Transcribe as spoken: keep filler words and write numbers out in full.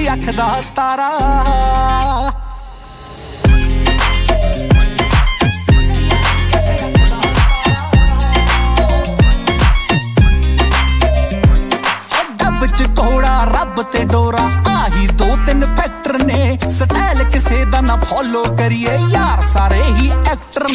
ਅੱਖ ਦਾ ਤਾਰਾ। ਡੱਬ ਚ ਕੋੜਾ ਰੱਬ ਤੇ ਡੋਰਾ ਆਹੀ ਦੋ ਤਿੰਨ ਫੈਕਟਰ ਨੇ। ਸਟਾਈਲ ਕਿਸੇ ਦਾ ਨਾ ਫੋਲੋ ਕਰੀਏ ਯਾਰ ਸਾਰੇ ਹੀ ਐਕਟਰ